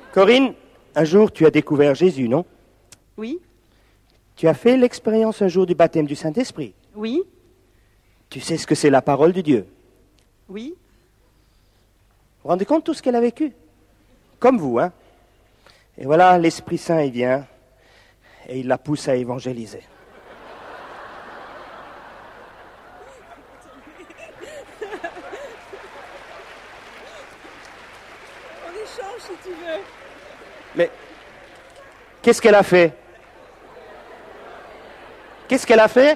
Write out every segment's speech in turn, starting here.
Corinne, un jour tu as découvert Jésus, non? Oui, Tu as fait l'expérience un jour du baptême du Saint-Esprit. oui, Tu sais ce que c'est la parole de Dieu. oui. Vous vous rendez compte de tout ce qu'elle a vécu? Comme vous, hein? Et voilà, l'Esprit Saint, il vient et il la pousse à évangéliser. On échange si tu veux. Mais qu'est-ce qu'elle a fait? Qu'est-ce qu'elle a fait?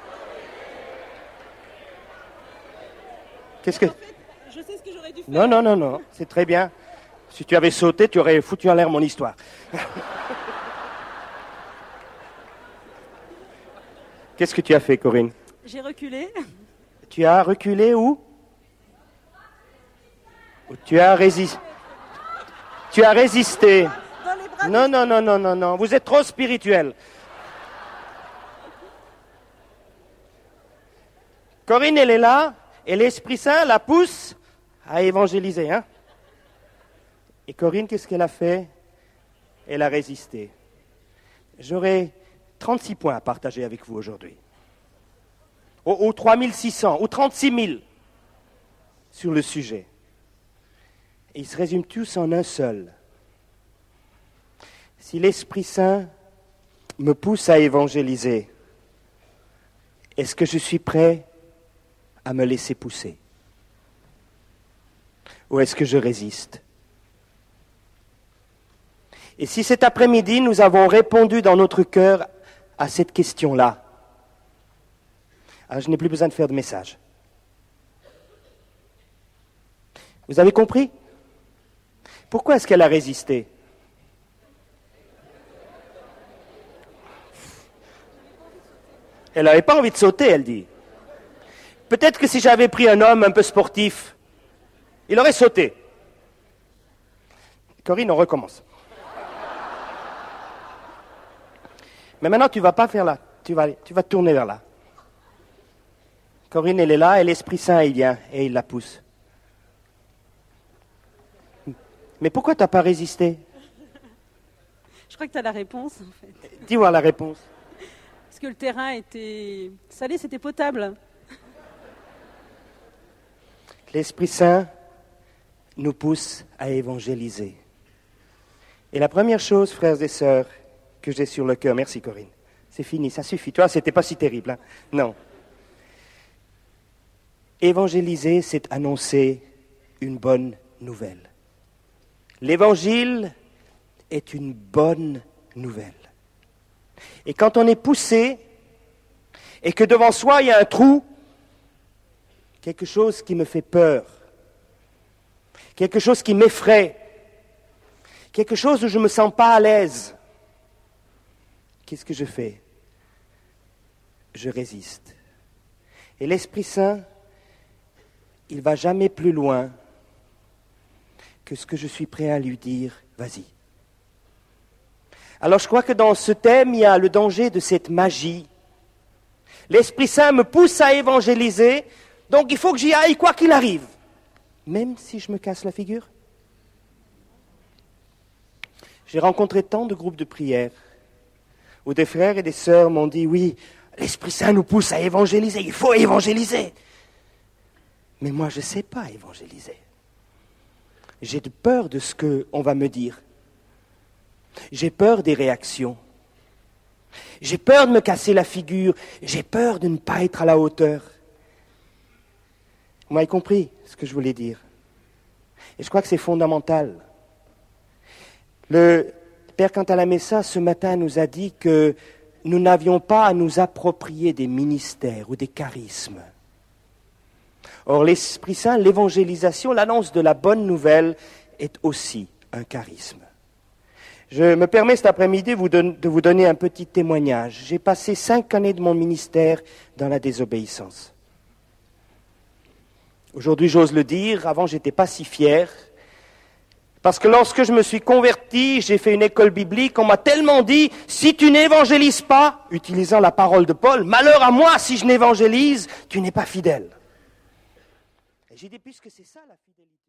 Qu'est-ce que... En fait, je sais ce que j'aurais dû faire. Non, c'est très bien. Si tu avais sauté, tu aurais foutu en l'air mon histoire. Qu'est-ce que tu as fait, Corinne? J'ai reculé. Tu as reculé où? Ou tu as résisté? Tu as résisté. Dans les bras Non, vous êtes trop spirituel. Corinne, elle est là, et l'Esprit Saint la pousse à évangéliser, hein? Et Corinne, qu'est-ce qu'elle a fait? Elle a résisté. J'aurai 36 points à partager avec vous aujourd'hui. Ou 3600, ou 36 000 sur le sujet. Et ils se résument tous en un seul. Si l'Esprit Saint me pousse à évangéliser, est-ce que je suis prêt à me laisser pousser? Ou est-ce que je résiste? Et si cet après-midi, nous avons répondu dans notre cœur à cette question-là, alors je n'ai plus besoin de faire de message. Vous avez compris? Pourquoi est-ce qu'elle a résisté? Elle n'avait pas envie de sauter, elle dit. Peut-être que si j'avais pris un homme un peu sportif, il aurait sauté. Corinne, on recommence. Mais maintenant, tu ne vas pas faire là. Tu vas tourner vers là. Corinne, elle est là, et l'Esprit Saint, il vient, et il la pousse. Mais pourquoi tu n'as pas résisté? Je crois que tu as la réponse, en fait. Dis-moi la réponse. Parce que le terrain était salé, c'était potable. L'Esprit Saint nous pousse à évangéliser. Et la première chose, frères et sœurs, que j'ai sur le cœur, merci Corinne, c'est fini, ça suffit. Toi, c'était pas si terrible, hein? Non. Évangéliser, c'est annoncer une bonne nouvelle. L'évangile est une bonne nouvelle. Et quand on est poussé, et que devant soi il y a un trou, quelque chose qui me fait peur, quelque chose qui m'effraie, quelque chose où je ne me sens pas à l'aise, qu'est-ce que je fais? Je résiste. Et l'Esprit Saint, il ne va jamais plus loin que ce que je suis prêt à lui dire, vas-y. Alors je crois que dans ce thème, il y a le danger de cette magie. L'Esprit Saint me pousse à évangéliser, donc il faut que j'y aille quoi qu'il arrive, même si je me casse la figure. J'ai rencontré tant de groupes de prière où des frères et des sœurs m'ont dit, oui, l'Esprit Saint nous pousse à évangéliser, il faut évangéliser. Mais moi, je ne sais pas évangéliser. J'ai peur de ce qu'on va me dire. J'ai peur des réactions. J'ai peur de me casser la figure. J'ai peur de ne pas être à la hauteur. Vous m'avez compris ce que je voulais dire. Et je crois que c'est fondamental. Le Père Cantalamessa, ce matin, nous a dit que nous n'avions pas à nous approprier des ministères ou des charismes. Or, l'Esprit Saint, l'évangélisation, l'annonce de la bonne nouvelle est aussi un charisme. Je me permets cet après-midi de vous donner un petit témoignage. J'ai passé 5 années de mon ministère dans la désobéissance. Aujourd'hui, j'ose le dire, avant, je n'étais pas si fier. Parce que lorsque je me suis converti, j'ai fait une école biblique, on m'a tellement dit, si tu n'évangélises pas, utilisant la parole de Paul, malheur à moi si je n'évangélise, tu n'es pas fidèle. Et j'ai dit, puisque c'est ça la fidélité.